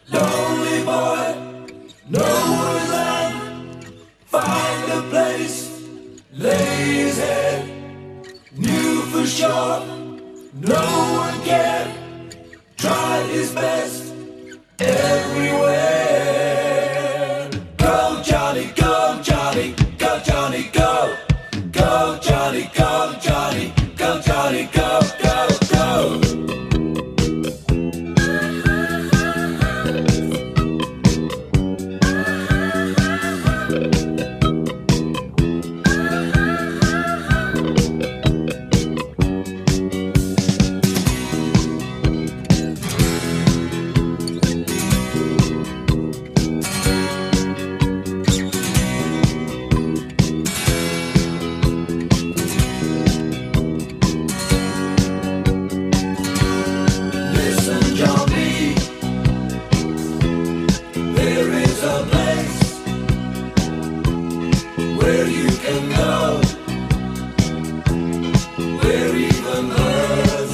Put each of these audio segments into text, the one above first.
Lonely boy, nowhere land. Find a place, lay his head. Knew for sure, no one cared. Tried his best everywhere. Go Johnny, go Johnny, go Johnny, go. Go Johnny, go Johnny, go Johnny, go, go, go. Where you can go, where even birds.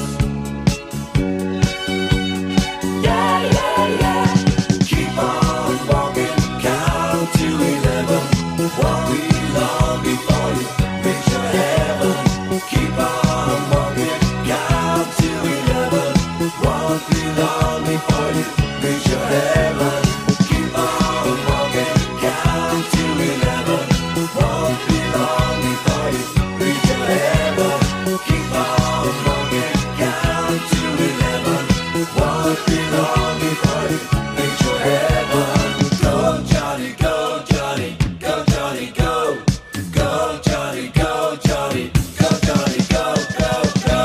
Yeah, yeah, yeah. Keep on walking, count to 11. Won't be long before you reach your heaven. Keep on walking, count to 11. Won't be long before you reach your heaven. Keep on walking, count to 11. Won't be long before you reach your heaven. Keep on walking, count to 11. Won't be long before you reach your heaven. Go Johnny, go Johnny, go Johnny, go. Go Johnny, go Johnny, go Johnny, go, go, go.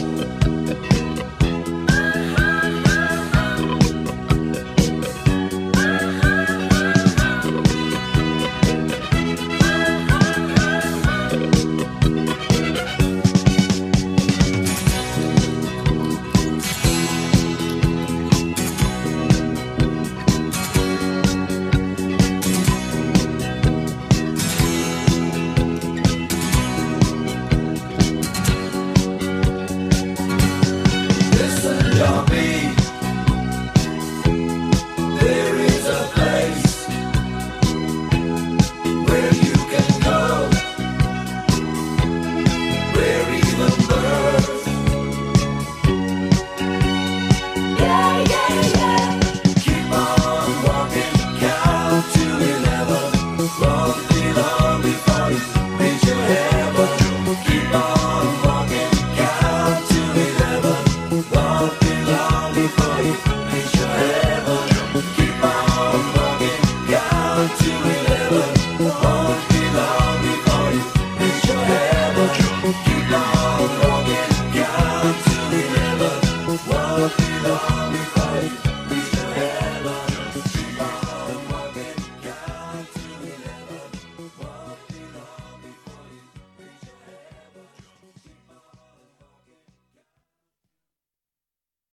There is a place where you can go, where even birds. Yeah, yeah, yeah. Keep on walking, count to 11. Won't be long before you reach your heaven. Keep on walking, count to 11. Won't be long before you reach your heaven. Keep on walking, count to 11. Won't be long before you reach your heaven. Keep on walking, count to 11. Won't be long before you